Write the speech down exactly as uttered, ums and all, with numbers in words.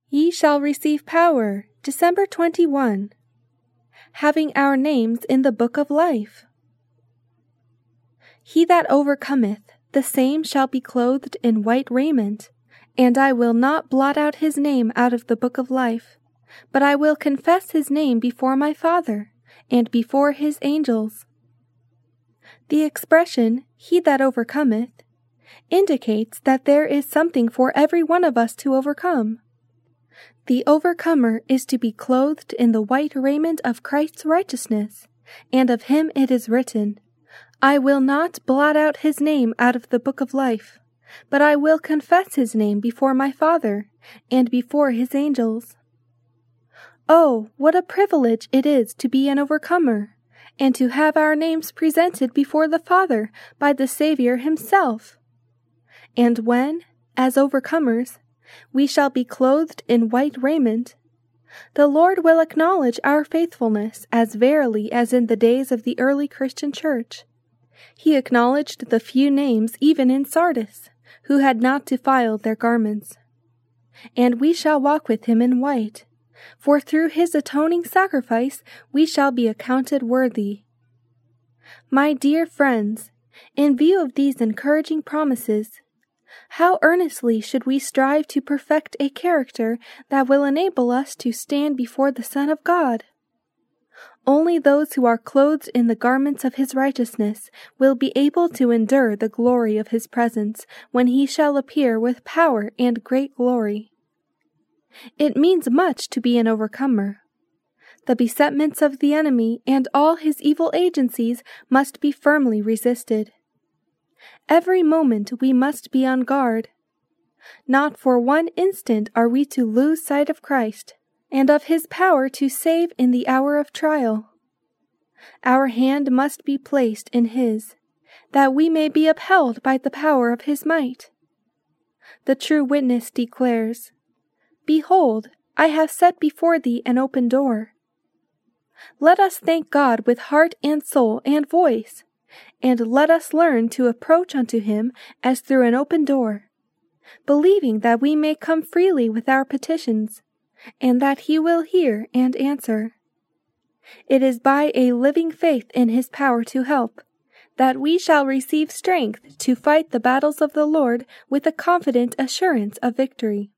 Ye shall receive power, December twenty-first. Having our names in the book of life. He that overcometh, the same shall be clothed in white raiment, and I will not blot out his name out of the book of life, but I will confess his name before my Father, and before his angels. The expression, he that overcometh, indicates that there is something for every one of us to overcome. The overcomer is to be clothed in the white raiment of Christ's righteousness, and of him it is written, I will not blot out his name out of the book of life, but I will confess his name before my Father, and before his angels. Oh, what a privilege it is to be an overcomer, and to have our names presented before the Father by the Savior himself. And when, as overcomers, we shall be clothed in white raiment, the Lord will acknowledge our faithfulness as verily as in the days of the early Christian church. He acknowledged the few names even in Sardis, who had not defiled their garments. And we shall walk with him in white, for through his atoning sacrifice we shall be accounted worthy. My dear friends, in view of these encouraging promises, how earnestly should we strive to perfect a character that will enable us to stand before the Son of God? Only those who are clothed in the garments of his righteousness will be able to endure the glory of his presence when he shall appear with power and great glory. It means much to be an overcomer. The besetments of the enemy and all his evil agencies must be firmly resisted. Every moment we must be on guard. Not for one instant are we to lose sight of Christ, and of his power to save in the hour of trial. Our hand must be placed in his, that we may be upheld by the power of his might. The true witness declares, Behold, I have set before thee an open door. Let us thank God with heart and soul and voice, and let us learn to approach unto him as through an open door, believing that we may come freely with our petitions, and that he will hear and answer. It is by a living faith in his power to help that we shall receive strength to fight the battles of the Lord with a confident assurance of victory.